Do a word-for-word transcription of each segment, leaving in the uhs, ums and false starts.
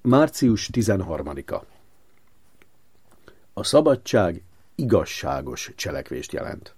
március tizenharmadika. A szabadság igazságos cselekvést jelent.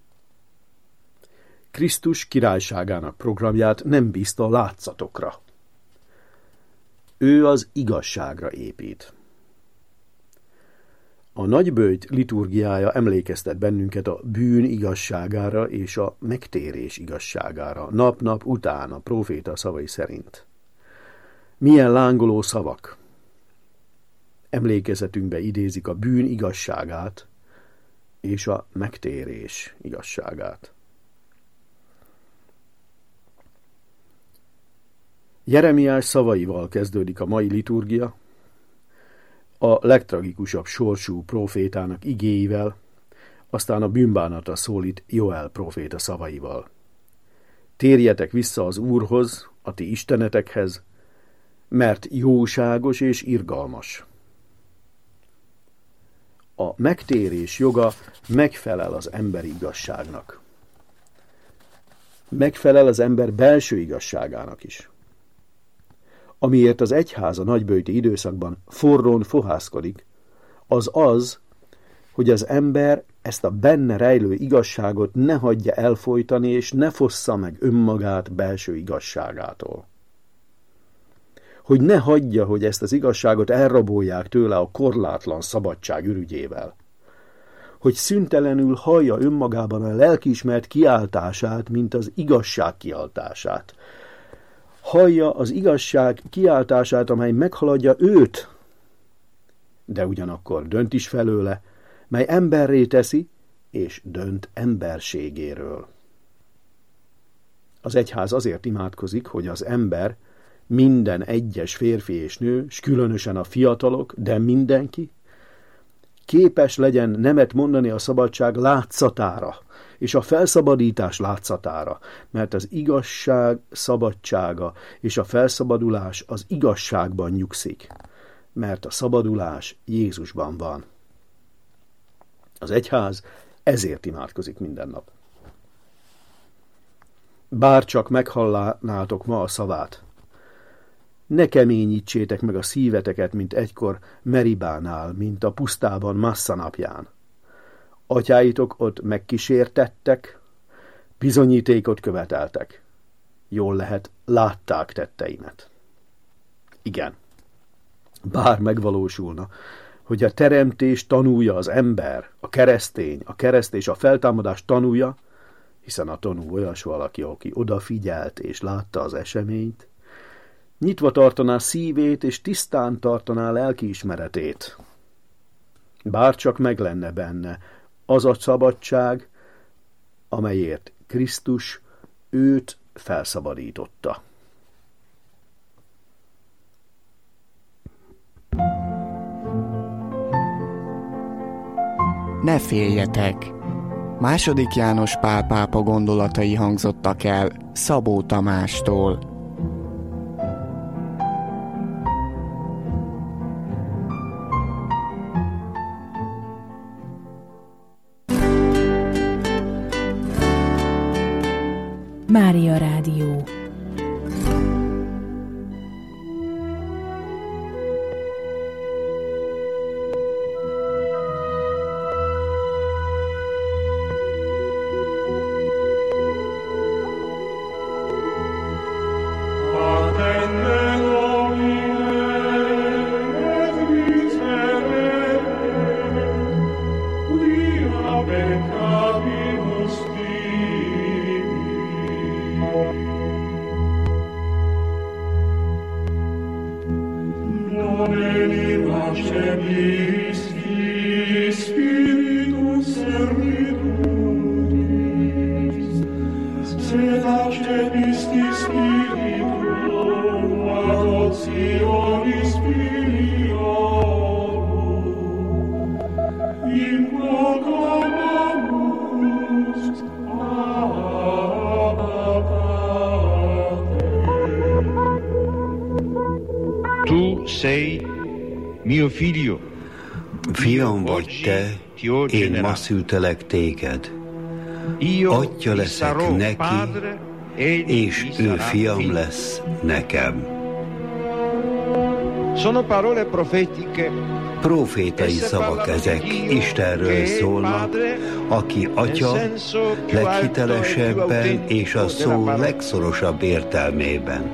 Krisztus királyságának programját nem bízta a látszatokra. Ő az igazságra épít. A nagyböjt liturgiája emlékeztet bennünket a bűn igazságára és a megtérés igazságára, nap-nap után a próféta szavai szerint. Milyen lángoló szavak! Emlékezetünkbe idézik a bűn igazságát és a megtérés igazságát. Jeremiás szavaival kezdődik a mai liturgia, a legtragikusabb sorsú prófétának igéivel, aztán a bűnbánatra szólít Joel próféta szavaival. Térjetek vissza az Úrhoz, a ti istenetekhez, mert jóságos és irgalmas. A megtérés joga megfelel az emberi igazságnak. Megfelel az ember belső igazságának is. Amiért az egyház a nagyböjti időszakban forrón fohászkodik, az az, hogy az ember ezt a benne rejlő igazságot ne hagyja elfojtani, és ne fossza meg önmagát belső igazságától. Hogy ne hagyja, hogy ezt az igazságot elrabolják tőle a korlátlan szabadság ürügyével. Hogy szüntelenül hallja önmagában a lelkiismeret kiáltását, mint az igazság kiáltását. Hallja az igazság kiáltását, amely meghaladja őt, de ugyanakkor dönt is felőle, mely emberré teszi, és dönt emberségéről. Az egyház azért imádkozik, hogy az ember, minden egyes férfi és nő, s különösen a fiatalok, de mindenki, képes legyen nemet mondani a szabadság látszatára, és a felszabadítás látszatára, mert az igazság szabadsága és a felszabadulás az igazságban nyugszik, mert a szabadulás Jézusban van. Az egyház ezért imádkozik minden nap. Bár csak meghallanátok ma a szavát, ne keményítsétek meg a szíveteket, mint egykor Meribánál, mint a pusztában Massza napján. Atyáitok ott megkísértettek, bizonyítékot követeltek. Jól lehet, látták tetteimet. Igen, bár megvalósulna, hogy a teremtés tanúja az ember, a keresztény, a kereszt és a feltámadás tanúja, hiszen a tanú olyas valaki, aki odafigyelt és látta az eseményt, nyitva tartaná szívét és tisztán tartaná lelkiismeretét. Bár csak meg lenne benne az a szabadság, amelyért Krisztus őt felszabadította. Ne féljetek! Második János Pál pápa gondolatai hangzottak el Szabó Tamástól. Mária Rádió. Tu sei mio figlio. Fiam vagy te, én ma szültelek téged. Atya leszek neki, és ő fiam lesz nekem. Sono parole profetiche. Profétai szavak ezek, Istenről szólnak, aki Atya leghitelesebben és a szó legszorosabb értelmében.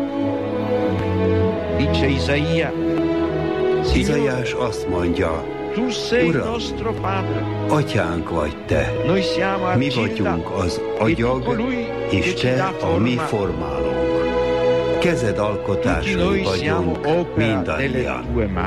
Dice Isaia, Izaiás azt mondja, Uram, Atyánk vagy Te, mi vagyunk az agyag, és Te a mi formálónk. Kezed alkotásai vagyunk mindannyian.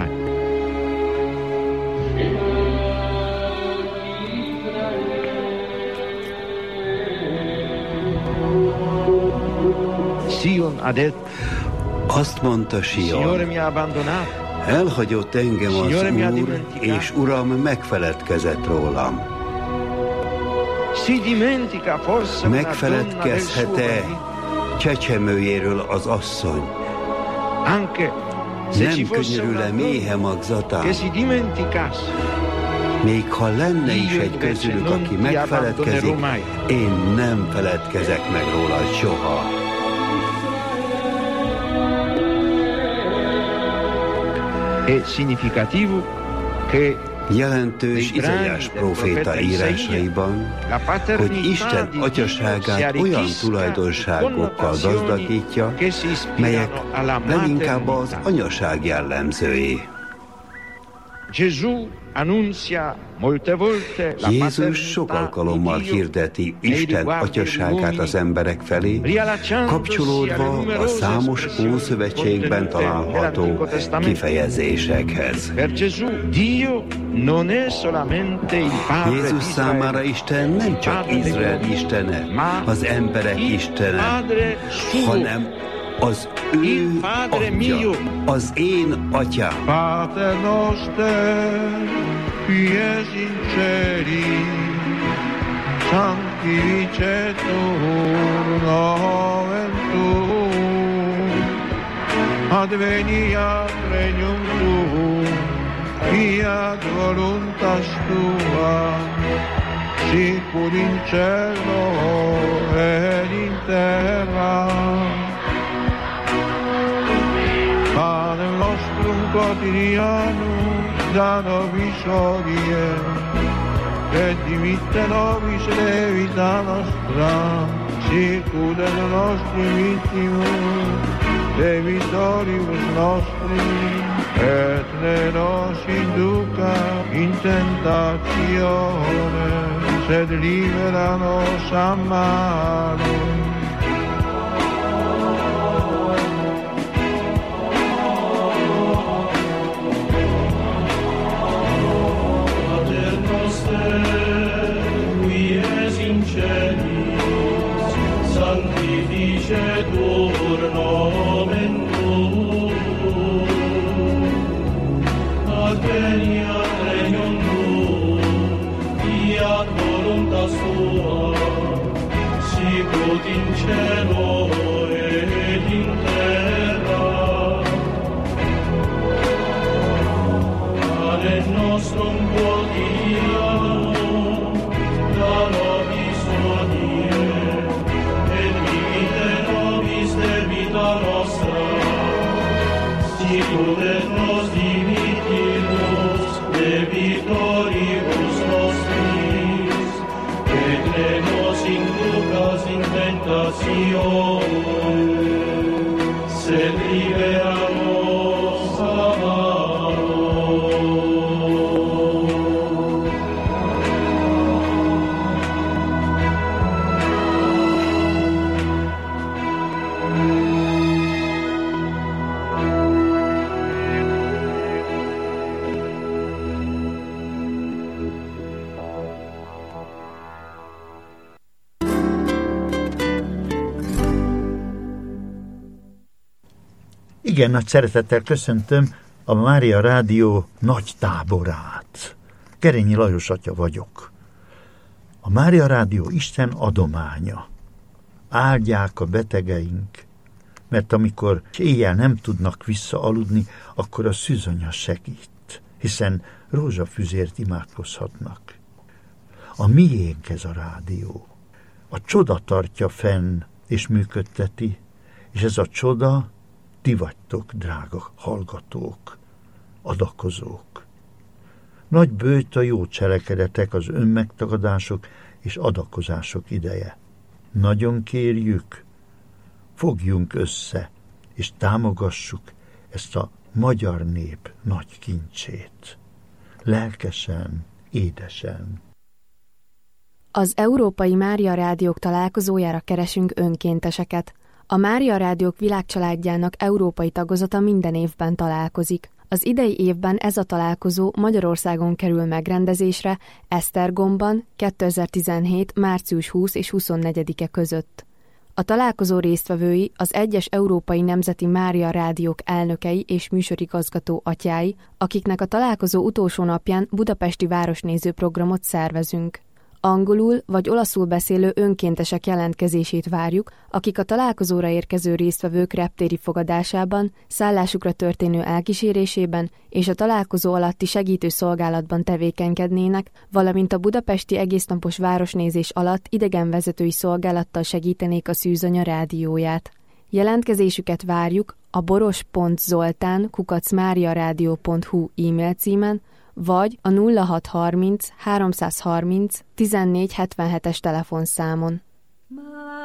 Azt mondta Sion, elhagyott engem az Úr, és Uram megfeledkezett rólam. Megfeledkezhet-e csecsemőjéről az asszony? Nem könyörül-e méhe magzatán? Még ha lenne is egy közülük, aki megfeledkezik, én nem feledkezek meg róla soha. Jelentős Izaiás próféta írásaiban, hogy Isten atyaságát olyan tulajdonságokkal gazdagítja, melyek leginkább az anyaság jellemzői. Jézus sok alkalommal hirdeti Isten atyaságát az emberek felé, kapcsolódva a számos Ószövetségben található kifejezésekhez. Jézus számára Isten nem csak Izrael istene, az emberek istene, hanem az ő Atya, az én Atyám. Pater noster, qui es in celi, sanctificetur nomen tuum, adveniat regnum tuum, fiat voluntas tua, sicur in cielo et in terra. Panem nostrum quotidianum da nobis hodie, et dimitte nobis debita nostra, sicut et nostrum vittimus debitoribus nostris, et ne nos induca in tentatione, sed libera nos a malo. Sanctificetur nomen tuum, adveniat regnum tuum, fiat voluntas tua, sicut in cielo et in terra. Panem nostrum quotidianum da nobis hodie, debita nostra, sicut et nos dimittimus debitoribus nostris, et ne nos inducas in tentatione, sed libera nos a malo. Igen, nagy szeretettel köszöntöm a Mária Rádió nagy táborát. Kerényi Lajos atya vagyok. A Mária Rádió Isten adománya. Áldják a betegeink, mert amikor éjjel nem tudnak visszaaludni, akkor a szűzonya segít, hiszen rózsafüzért imádkozhatnak. A miénk ez a rádió. A csoda tartja fenn és működteti, és ez a csoda ti vagytok, drága hallgatók, adakozók. Nagy bőjt a jó cselekedetek, az önmegtagadások és adakozások ideje. Nagyon kérjük, fogjunk össze, és támogassuk ezt a magyar nép nagy kincsét. Lelkesen, édesen. Az Európai Mária Rádiók találkozójára keresünk önkénteseket. A Mária Rádiók világcsaládjának európai tagozata minden évben találkozik. Az idei évben ez a találkozó Magyarországon kerül megrendezésre, Esztergomban kétezer-tizenhét. március huszadika és huszonnegyedike között. A találkozó résztvevői az egyes európai nemzeti Mária Rádiók elnökei és műsorigazgató atyái, akiknek a találkozó utolsó napján budapesti városnéző programot szervezünk. Angolul vagy olaszul beszélő önkéntesek jelentkezését várjuk, akik a találkozóra érkező résztvevők reptéri fogadásában, szállásukra történő elkísérésében és a találkozó alatti segítő szolgálatban tevékenykednének, valamint a budapesti egésznapos városnézés alatt idegenvezetői szolgálattal segítenék a Szűzanya rádióját. Jelentkezésüket várjuk a boros pont zoltán kukac máriaradio pont hu e-mail címen, vagy a nulla hat harminc háromszázharminc tizennégy hetvenhetes telefonszámon.